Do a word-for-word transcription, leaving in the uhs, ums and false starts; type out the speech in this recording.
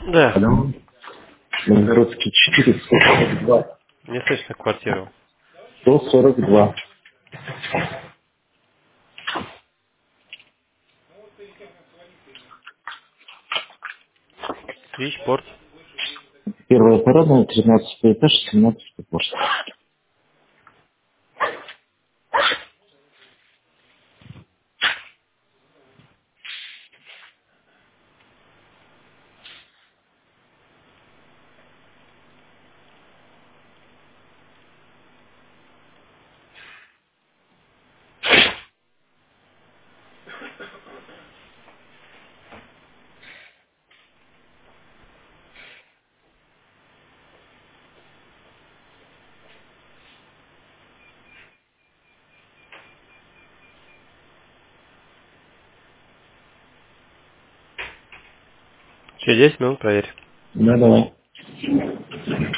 Да. Алло. Новгородский четыре, сто сорок два. Не слышно квартиру. сто сорок два. Свичпорт. Первая парадная, тринадцатый этаж, семнадцатый порт. Через десять минут проверь. Да, давай.